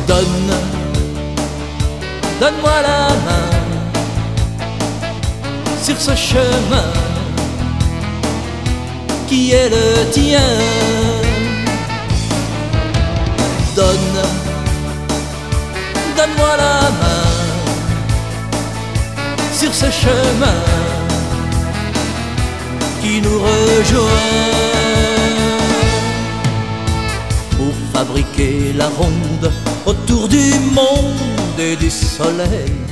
Donne, donne-moi la main sur ce chemin qui est le tien. Donne, donne-moi la main sur ce chemin qui nous rejoint. Pour fabriquer la ronde autour du monde et du soleil,